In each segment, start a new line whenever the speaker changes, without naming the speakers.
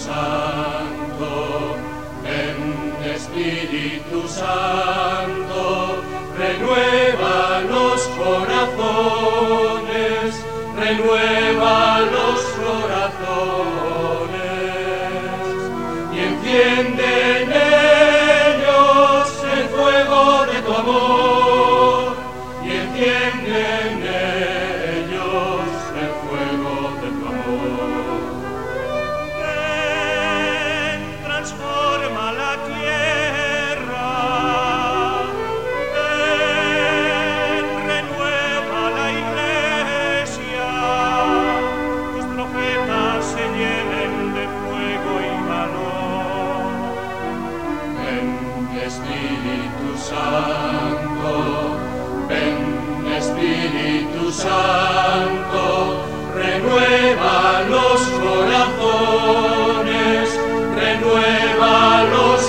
Santo, ven Espíritu Santo, renueva los corazones, renueva los corazones y enciende en ellos el fuego de tu amor, y enciende en ellos el fuego de tu amor.
Ven, transforma la tierra, ven, renueva la iglesia, tus profetas se llenen de fuego y valor.
Ven Espíritu Santo, ven Espíritu Santo, renueva los corazones, renueva los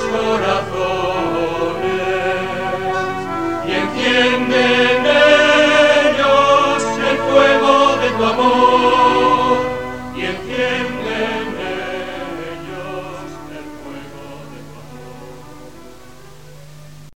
corazones y enciende en ellos el fuego de tu amor.